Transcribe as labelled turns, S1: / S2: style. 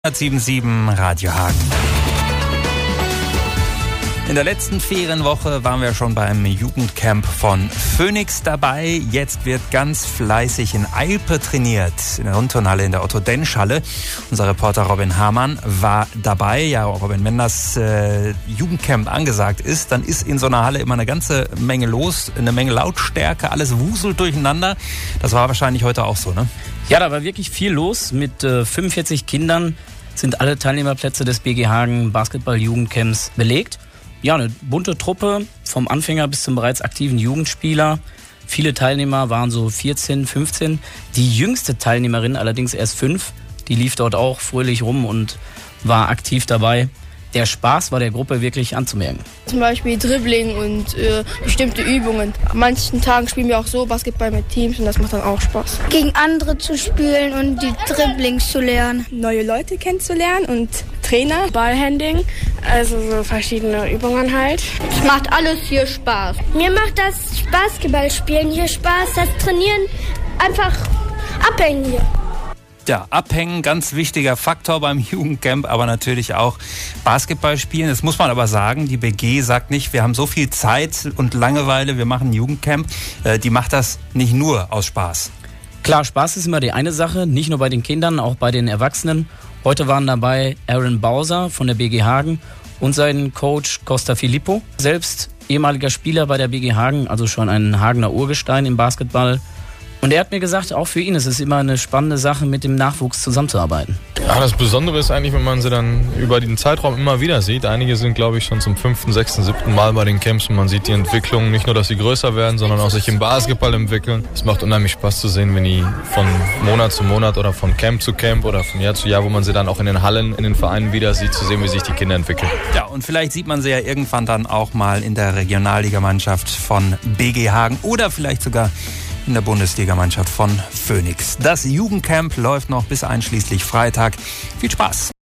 S1: 107.7 Radio Hagen. In der letzten Ferienwoche waren wir schon beim Jugendcamp von Phoenix dabei. Jetzt wird ganz fleißig in Eilpe trainiert, in der Rundturnhalle in der Otto-Dentsch-Halle. Unser Reporter Robin Hamann war dabei. Ja, Robin, wenn das Jugendcamp angesagt ist, dann ist in so einer Halle immer eine ganze Menge los, eine Menge Lautstärke, alles wuselt durcheinander. Das war wahrscheinlich heute auch so, ne?
S2: Ja, da war wirklich viel los. Mit 45 Kindern sind alle Teilnehmerplätze des BG Hagen Basketball-Jugendcamps belegt. Ja, eine bunte Truppe, vom Anfänger bis zum bereits aktiven Jugendspieler. Viele Teilnehmer waren so 14, 15. Die jüngste Teilnehmerin allerdings erst 5. Die lief dort auch fröhlich rum und war aktiv dabei. Der Spaß war der Gruppe wirklich anzumerken.
S3: Zum Beispiel Dribbling und bestimmte Übungen. An manchen Tagen spielen wir auch so Basketball mit Teams und das macht dann auch Spaß.
S4: Gegen andere zu spielen und die Dribblings zu lernen.
S5: Neue Leute kennenzulernen und Trainer.
S6: Ballhandling, also so verschiedene Übungen halt.
S4: Es macht alles hier Spaß.
S7: Mir macht das Basketballspielen hier Spaß, das Trainieren einfach abhängen hier.
S1: Ja, abhängen, ganz wichtiger Faktor beim Jugendcamp, aber natürlich auch Basketball spielen. Das muss man aber sagen, die BG sagt nicht, wir haben so viel Zeit und Langeweile, wir machen ein Jugendcamp. Die macht das nicht nur aus Spaß.
S2: Klar, Spaß ist immer die eine Sache, nicht nur bei den Kindern, auch bei den Erwachsenen. Heute waren dabei Aaron Bowser von der BG Hagen und sein Coach Costa Filippo. Selbst ehemaliger Spieler bei der BG Hagen, also schon ein Hagener Urgestein im Basketball. Und er hat mir gesagt, auch für ihn ist es immer eine spannende Sache, mit dem Nachwuchs zusammenzuarbeiten.
S8: Ja, das Besondere ist eigentlich, wenn man sie dann über den Zeitraum immer wieder sieht. Einige sind, glaube ich, schon zum 5., 6., 7. Mal bei den Camps und man sieht die Entwicklung, nicht nur, dass sie größer werden, sondern auch sich im Basketball entwickeln. Es macht unheimlich Spaß zu sehen, wenn die von Monat zu Monat oder von Camp zu Camp oder von Jahr zu Jahr, wo man sie dann auch in den Hallen, in den Vereinen wieder sieht, zu sehen, wie sich die Kinder entwickeln.
S1: Ja, und vielleicht sieht man sie ja irgendwann dann auch mal in der Regionalligamannschaft von BG Hagen oder vielleicht sogar in der Bundesligamannschaft von Phoenix. Das Jugendcamp läuft noch bis einschließlich Freitag. Viel Spaß!